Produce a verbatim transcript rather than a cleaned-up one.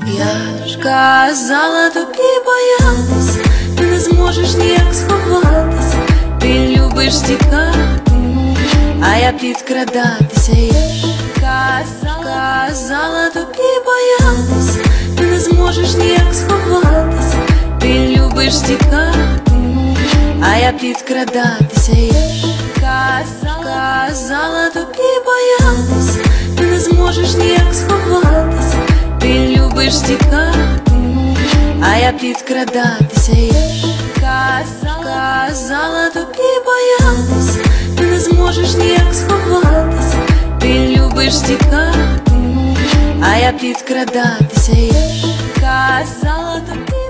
Я ж казала тобі боятися, ти не зможеш ніяк сховатися, ти любиш тікати, а я підкрадатися. Я ж казала, казала тобі боятися, ти не зможеш ніяк сховатися, ти любиш тікати, а я підкрадатися. Я ж казала, казала тобі боятися, ти не зможеш ніяк сховатися, ти любиш тікати, а я підкрадатися. Я ж казала, казала тобі боятися, ти не зможеш ніяк сховатися, ти любиш тікати, а я підкрадатися. Я ж казала тобі.